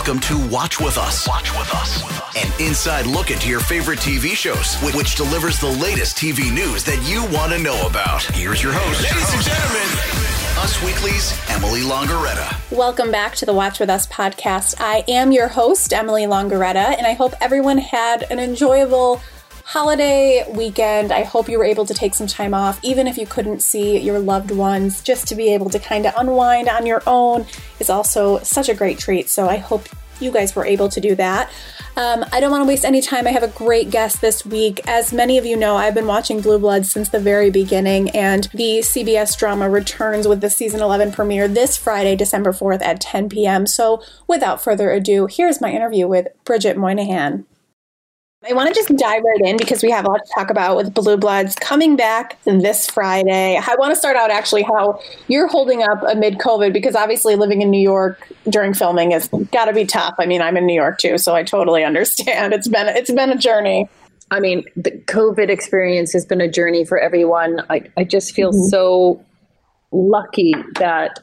Welcome to Watch With Us. Watch With Us. An inside look into your favorite TV shows, which delivers the latest TV news that you want to know about. Here's your host. Ladies and gentlemen, Us Weekly's Emily Longaretta. Welcome back to the Watch With Us podcast. I am your host, Emily Longaretta, and I hope everyone had an enjoyable holiday weekend. I hope you were able to take some time off, even if you couldn't see your loved ones. Just to be able to kind of unwind on your own is also such a great treat. So I hope you guys were able to do that. I don't want to waste any time. I have a great guest this week. As many of you know, I've been watching Blue Bloods since the very beginning, and the CBS drama returns with the season 11 premiere this Friday, December 4th at 10 p.m. So without further ado, here's my interview with Bridget Moynahan. I want to just dive right in because we have a lot to talk about with Blue Bloods coming back this Friday. I want to start out actually how you're holding up amid COVID, because obviously living in New York during filming has got to be tough. I mean, I'm in New York too, so I totally understand. It's been a journey. I mean, the COVID experience has been a journey for everyone. I just feel so lucky that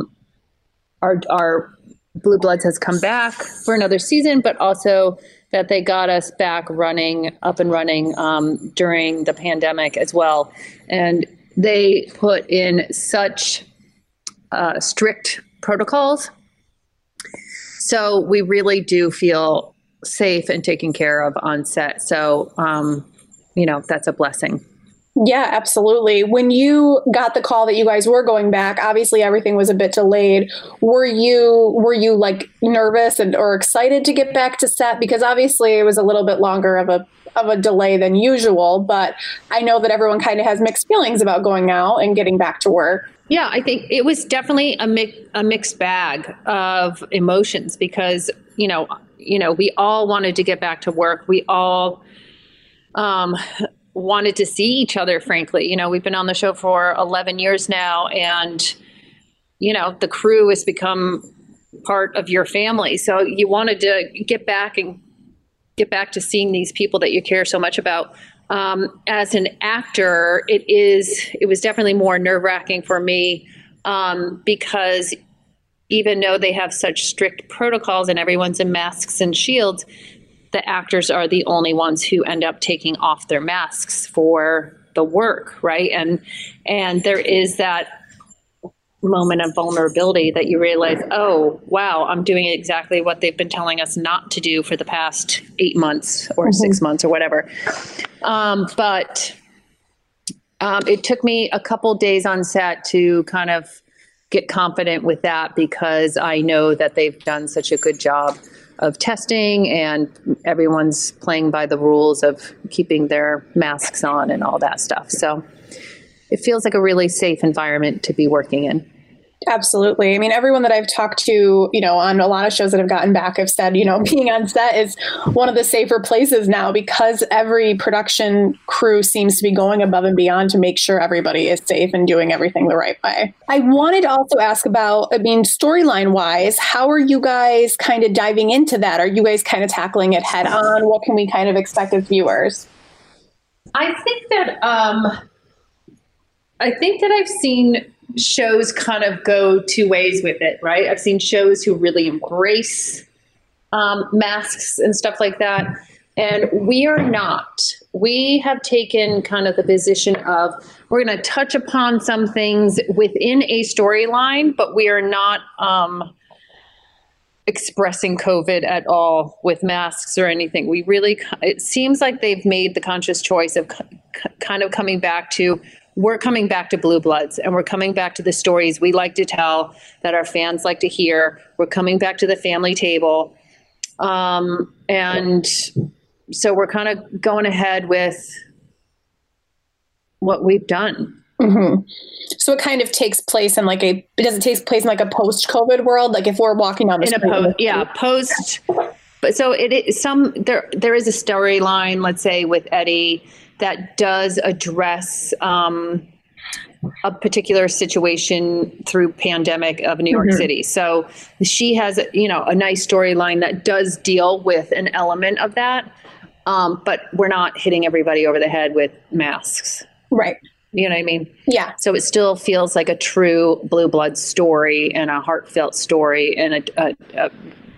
our Blue Bloods has come back for another season, but also that they got us back up and running during the pandemic as well. And they put in such strict protocols. So we really do feel safe and taken care of on set. So, that's a blessing. Yeah, absolutely. When you got the call that you guys were going back, obviously everything was a bit delayed. Were you like nervous or excited to get back to set? Because obviously it was a little bit longer of a delay than usual, but I know that everyone kind of has mixed feelings about going out and getting back to work. Yeah, I think it was definitely a mixed bag of emotions because, we all wanted to get back to work. We all, wanted to see each other, frankly. We've been on the show for 11 years now, and, the crew has become part of your family. So you wanted to get back to seeing these people that you care so much about. As an actor, it was definitely more nerve-wracking for me because even though they have such strict protocols and everyone's in masks and shields, the actors are the only ones who end up taking off their masks for the work, right? And there is that moment of vulnerability that you realize, oh, wow, I'm doing exactly what they've been telling us not to do for the past 8 months or 6 months or whatever. But it took me a couple days on set to kind of get confident with that because I know that they've done such a good job of testing and everyone's playing by the rules of keeping their masks on and all that stuff. So it feels like a really safe environment to be working in. Absolutely. I mean, everyone that I've talked to, on a lot of shows that have gotten back have said, being on set is one of the safer places now because every production crew seems to be going above and beyond to make sure everybody is safe and doing everything the right way. I wanted to also ask about, storyline wise, how are you guys kind of diving into that? Are you guys kind of tackling it head on? What can we kind of expect as viewers? I think that I've seen shows kind of go two ways with it, right? I've seen shows who really embrace masks and stuff like that. And we are not. We have taken kind of the position of we're going to touch upon some things within a storyline, but we are not expressing COVID at all with masks or anything. It seems like they've made the conscious choice of kind of coming back to we're coming back to Blue Bloods and we're coming back to the stories we like to tell that our fans like to hear. We're coming back to the family table. And so we're kind of going ahead with what we've done. Mm-hmm. So it kind of takes place in does it take place in like a post-COVID world? Like if we're walking down the street? Post. But so there is a storyline, let's say with Eddie, that does address a particular situation through pandemic of New York City. So she has, a nice storyline that does deal with an element of that. But we're not hitting everybody over the head with masks. Right. You know what I mean? Yeah. So it still feels like a true Blue Blood story and a heartfelt story and a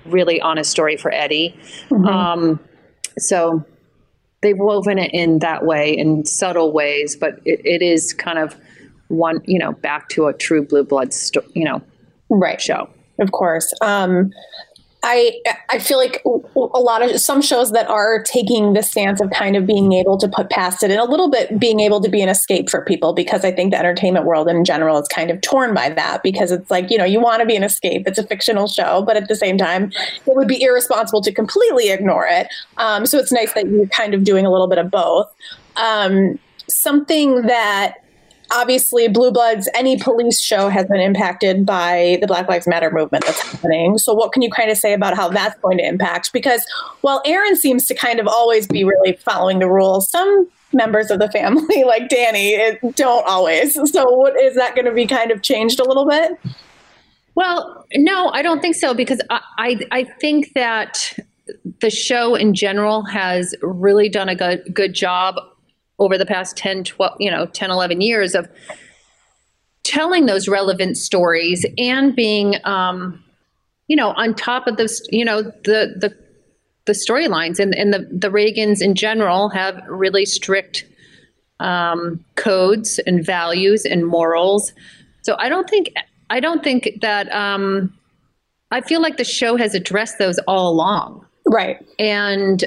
really honest story for Eddie. Mm-hmm. So they've woven it in that way, in subtle ways, but it is kind of one, back to a true Blue Bloods, right. show. Of course. I feel like some shows that are taking the stance of kind of being able to put past it and a little bit being able to be an escape for people, because I think the entertainment world in general is kind of torn by that, because it's like, you want to be an escape. It's a fictional show, but at the same time, it would be irresponsible to completely ignore it. So it's nice that you're kind of doing a little bit of both. Something that obviously Blue Bloods, any police show has been impacted by the Black Lives Matter movement that's happening. So what can you kind of say about how that's going to impact? Because while Aaron seems to kind of always be really following the rules, some members of the family, like Danny, don't always. So what is that going to be kind of changed a little bit? Well, no, I don't think so, because I think that the show in general has really done a good job over the past 10, 11 years of telling those relevant stories and being, on top of this, the storylines, and the Reagans in general have really strict codes and values and morals. So I don't think that, I feel like the show has addressed those all along. Right. And,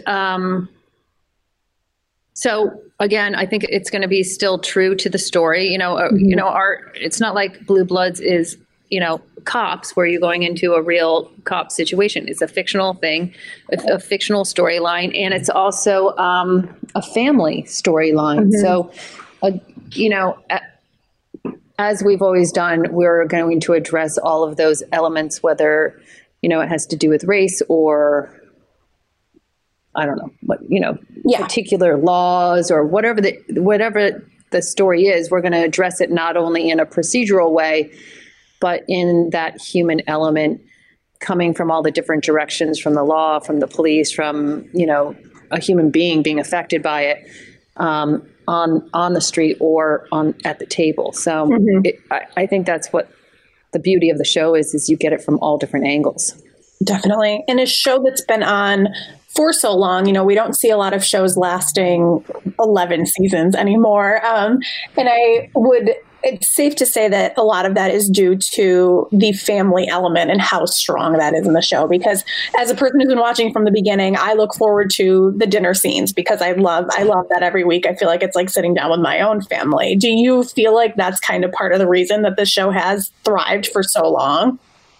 so again, I think it's going to be still true to the story. It's not like Blue Bloods is, cops, where you're going into a real cop situation. It's a fictional thing, a fictional storyline, and it's also a family storyline. Mm-hmm. So, as we've always done, we're going to address all of those elements, whether, it has to do with race or, I don't know, what, particular laws or whatever the story is. We're going to address it not only in a procedural way, but in that human element coming from all the different directions, from the law, from the police, from, a human being affected by it, on the street or at the table. So mm-hmm. I think that's what the beauty of the show is you get it from all different angles. Definitely. And a show that's been on for so long, we don't see a lot of shows lasting 11 seasons anymore. And it's safe to say that a lot of that is due to the family element and how strong that is in the show. Because as a person who's been watching from the beginning, I look forward to the dinner scenes because I love that every week. I feel like it's like sitting down with my own family. Do you feel like that's kind of part of the reason that the show has thrived for so long?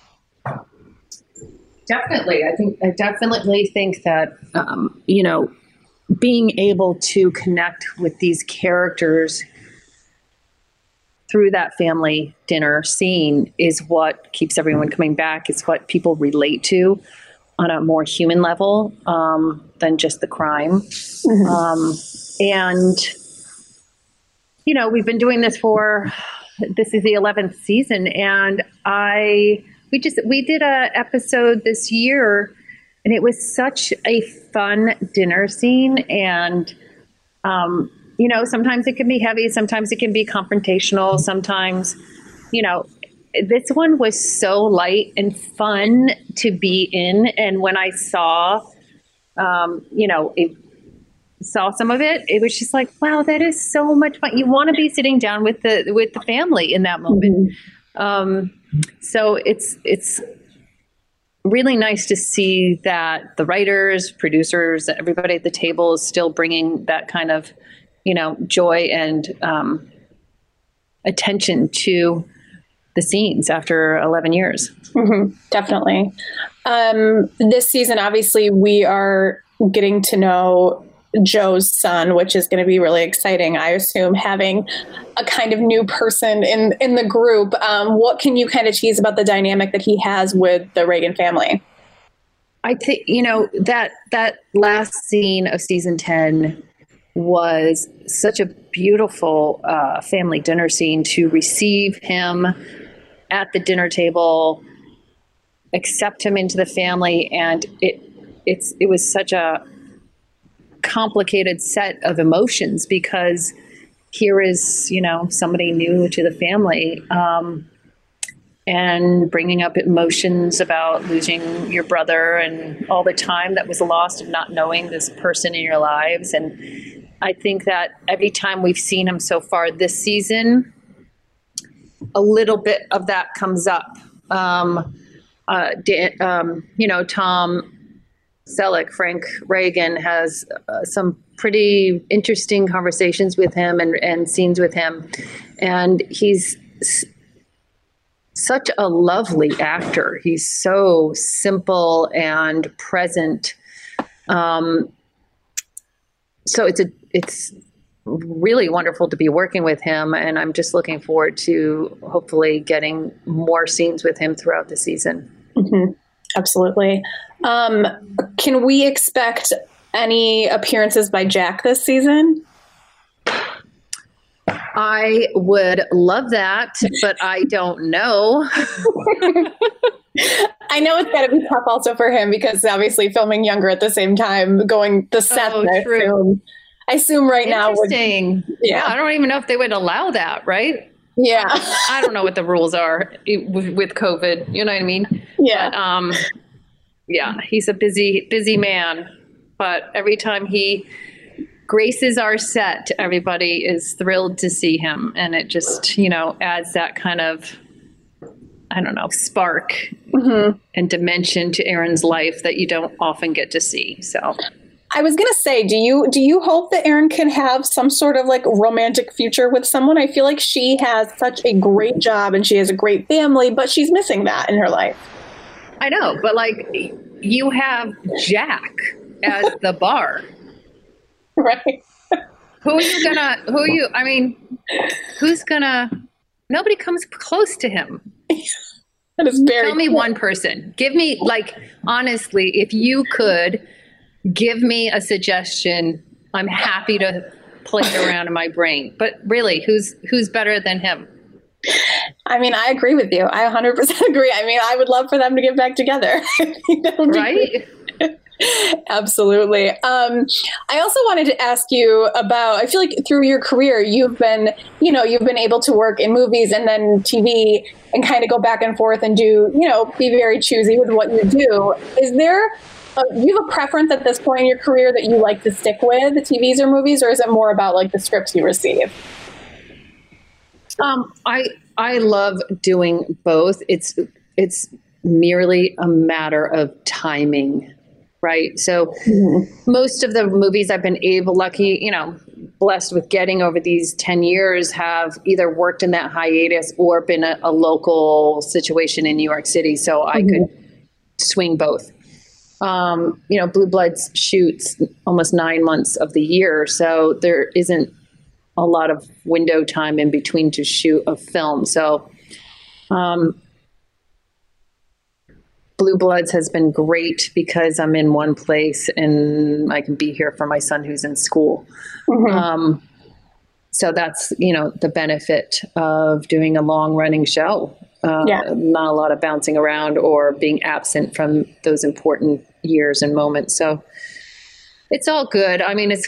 Definitely. I definitely think that, being able to connect with these characters through that family dinner scene is what keeps everyone coming back. It's what people relate to on a more human level than just the crime. Mm-hmm. And, we've been doing this this is the 11th season, and we did a episode this year, and it was such a fun dinner scene. And, sometimes it can be heavy, sometimes it can be confrontational, sometimes, this one was so light and fun to be in. And when I saw, saw some of it, it was just like, wow, that is so much fun. You want to be sitting down with the family in that moment. Mm-hmm. So it's really nice to see that the writers, producers, everybody at the table is still bringing that kind of, joy and attention to the scenes after 11 years. Mm-hmm, definitely. This season, obviously, we are getting to know Joe's son, which is going to be really exciting. I assume having a kind of new person in the group. What can you kind of tease about the dynamic that he has with the Reagan family? I think, that last scene of season 10 was such a beautiful family dinner scene, to receive him at the dinner table, accept him into the family. And it was such a complicated set of emotions, because here is, somebody new to the family. and bringing up emotions about losing your brother and all the time that was lost of not knowing this person in your lives. And I think that every time we've seen him so far this season, a little bit of that comes up. Tom Selleck, Frank Reagan, has some pretty interesting conversations with him and scenes with him. And he's such a lovely actor. He's so simple and present. So it's really wonderful to be working with him, and I'm just looking forward to hopefully getting more scenes with him throughout the season. Mm-hmm. Absolutely. Can we expect any appearances by Jack this season? I would love that, but I don't know. I know it's got to be tough also for him because obviously filming Younger at the same time, going the set. True. I assume right now. Interesting. Yeah, I don't even know if they would allow that, right? Yeah. I don't know what the rules are with COVID. You know what I mean? Yeah. But, yeah, he's a busy man. But every time he graces our set, everybody is thrilled to see him. And it just, adds that kind of, spark and dimension to Erin's life that you don't often get to see. So I was going to say, do you hope that Erin can have some sort of like romantic future with someone? I feel like she has such a great job and she has a great family, but she's missing that in her life. I know, but like you have Jack as the bar. Right. Who's gonna, nobody comes close to him. That is very Tell me cool. One person. Give me, honestly, if you could give me a suggestion, I'm happy to play it around in my brain. But really, who's better than him? I agree with you. I 100% agree. I would love for them to get back together. Right? Absolutely. I also wanted to ask you about, I feel like through your career, you've been able to work in movies and then TV and kind of go back and forth and do, be very choosy with what you do. Is there, do you have a preference at this point in your career that you like to stick with, the TVs or movies, or is it more about like the scripts you receive? I love doing both. It's merely a matter of timing, right? So most of the movies I've been blessed with getting over these 10 years have either worked in that hiatus or been a local situation in New York City. So I could swing both. Blue Bloods shoots almost 9 months of the year. So there isn't a lot of window time in between to shoot a film. So, Blue Bloods has been great because I'm in one place and I can be here for my son who's in school. So that's, the benefit of doing a long running show. Not a lot of bouncing around or being absent from those important years and moments. So it's all good. It's,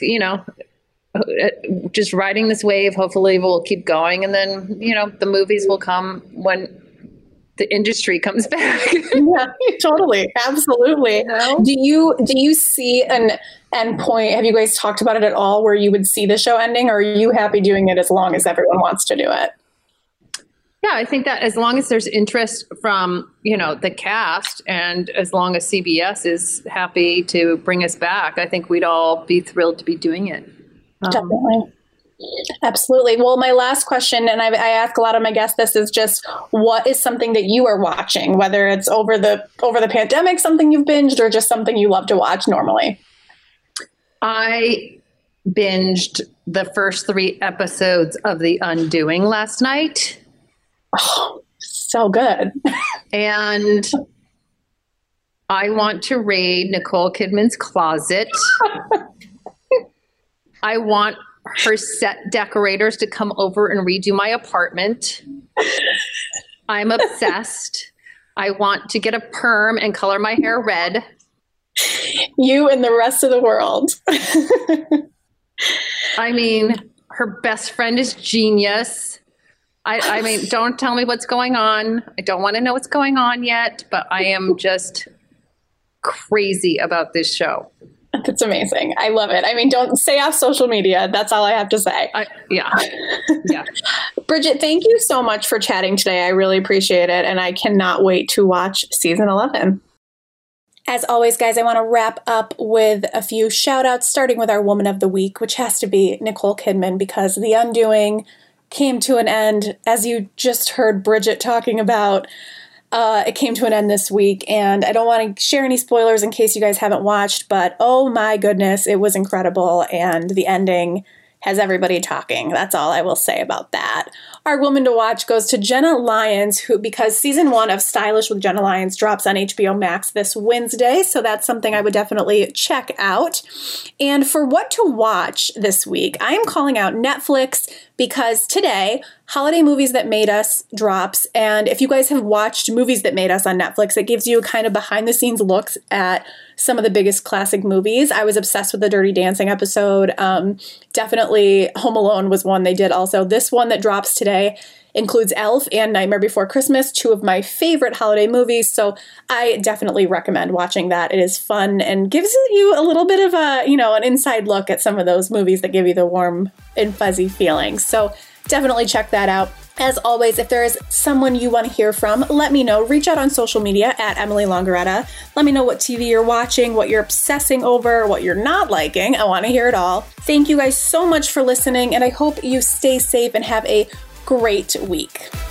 just riding this wave. Hopefully we'll keep going. And then, the movies will come when the industry comes back. Yeah, totally. Absolutely. Do you see an end point? Have you guys talked about it at all where you would see the show ending, or are you happy doing it as long as everyone wants to do it? Yeah, I think that as long as there's interest from, the cast, and as long as CBS is happy to bring us back, I think we'd all be thrilled to be doing it. Definitely. Absolutely. Well, my last question, and I ask a lot of my guests this, is just what is something that you are watching, whether it's over the pandemic, something you've binged, or just something you love to watch normally? I binged the first 3 episodes of The Undoing last night. Oh, so good. And I want to raid Nicole Kidman's closet. I want her set decorators to come over and redo my apartment. I'm obsessed. I want to get a perm and color my hair red. You and the rest of the world. Her best friend is genius. I mean, don't tell me what's going on. I don't want to know what's going on yet, but I am just crazy about this show. That's amazing. I love it. I mean, don't stay off social media. That's all I have to say. Yeah. Bridget, thank you so much for chatting today. I really appreciate it. And I cannot wait to watch season 11. As always, guys, I want to wrap up with a few shout outs, starting with our Woman of the Week, which has to be Nicole Kidman, because The Undoing came to an end, as you just heard Bridget talking about. It came to an end this week, and I don't want to share any spoilers in case you guys haven't watched, but oh my goodness, it was incredible, and the ending has everybody talking. That's all I will say about that. Our woman to watch goes to Jenna Lyons, because season 1 of Stylish with Jenna Lyons drops on HBO Max this Wednesday, so that's something I would definitely check out. And for what to watch this week, I am calling out Netflix, because today, Holiday Movies That Made Us drops, and if you guys have watched Movies That Made Us on Netflix, it gives you kind of behind-the-scenes looks at some of the biggest classic movies. I was obsessed with the Dirty Dancing episode. Definitely Home Alone was one they did also. This one that drops today includes Elf and Nightmare Before Christmas, 2 of my favorite holiday movies, so I definitely recommend watching that. It is fun and gives you a little bit of an inside look at some of those movies that give you the warm and fuzzy feelings. So definitely check that out. As always, if there is someone you want to hear from, let me know. Reach out on social media at Emily Longaretta. Let me know what TV you're watching, what you're obsessing over, what you're not liking. I want to hear it all. Thank you guys so much for listening, and I hope you stay safe and have a great week.